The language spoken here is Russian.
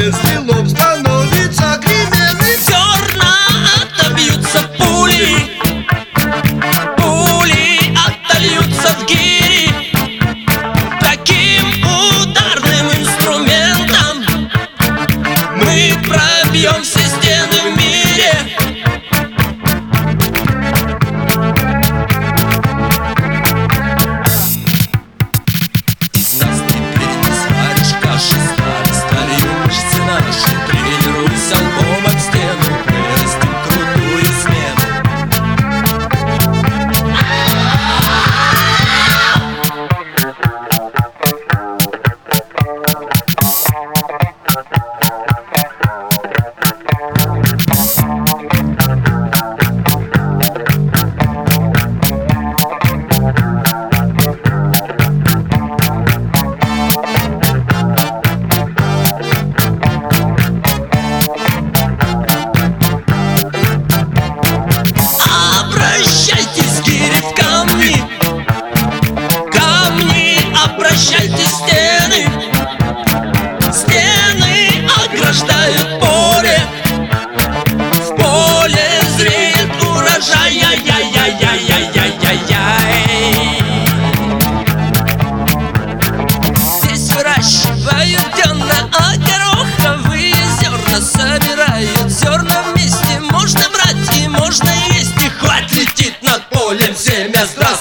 если лом становится кременным. Зерна отобьются пули, пули отольются в гири. Таким ударным инструментом мы пробьем все стены в мире. Из нас теперь не сваришь каши, стали мышцы наши. Тренируйся лбом об стену, вырастим крутую смену. Обращайтесь, гири, в камни, камни, обращайтесь, стены. Стены ограждают поле, в поле зреет урожай. Здесь выращивают денно-гороховые зерна, собирают зерна вместе, можно брать и можно есть. И хватит летит над полем семя. Здравствуй!